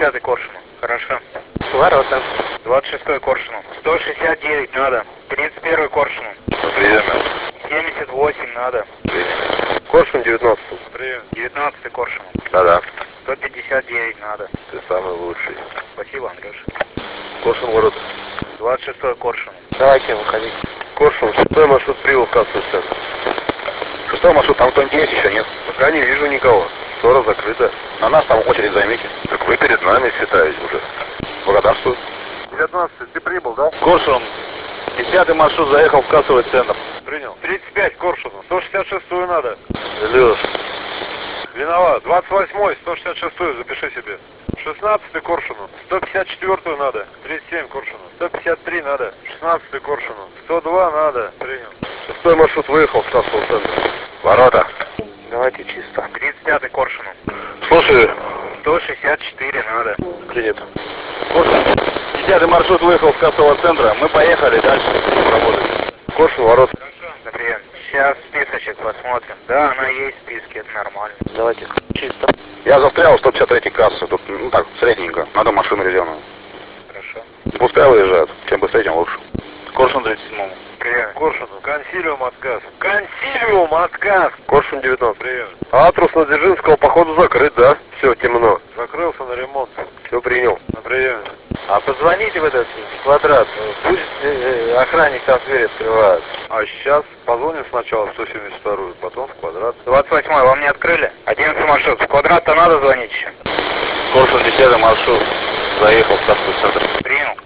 35-й Коршуну. Хорошо. Ворота. 26-й Коршуну. 169 надо. 31-й Коршуну. Прием. 78 надо. Коршун 19. Прием. 19-й Коршуну. Да-да. 159 надо. Ты самый лучший. Спасибо, Андрюш. Коршун ворота. 26-й Коршуну. Давайте выходить. Коршун, 6-й маршрут прибыл в кассовый центр. 6-й маршрут, там кто-нибудь есть еще, нет? Пока не вижу никого. Ссора закрыта. На нас там очередь займите. Так вы перед нами считаете уже. Благодарствую. 19-й, ты прибыл, да? Коршун, 10-й маршрут заехал в кассовый центр. Принял. 35 Коршуну. 166-ю надо. Леш. Виноват. 28-й, 166-ю запиши себе. 16-й Коршуну. 154-ю надо. 37 Коршуну. 153 надо. 16-й Коршуну. 102 надо. Принял. 6-й маршрут выехал в кассовый центр. Ворота. Давайте чисто. 35-й Коршуну. Слушаю. 164 надо. Принято. Коршун, 10-й маршрут выехал с кассового центра. Мы поехали дальше работать. Коршун, ворот. Например, сейчас списочек посмотрим. Да, она есть в списке, это нормально. Давайте чисто. Я застрял в 153 кассы. Тут, ну так, средненько. Надо машину резервную. Хорошо. Пускай выезжают. Чем быстрее, тем лучше. Коршун 37-му. Прием. Коршуну. Консилиум отказ. Консилиум отказ. Коршун 19. Прием. Атрус на Дзержинского, походу, закрыт, да? Все, темно. Закрылся на ремонт. Все принял. На приеме. А позвоните в этот квадрат. Пусть охранник там дверь открывает. А сейчас позвоним сначала в 172-ю, потом в квадрат. 28-й, вам не открыли? 11 маршрут. В квадрат-то надо звонить еще. Коршун, 10-й маршрут заехал в кассовый центр.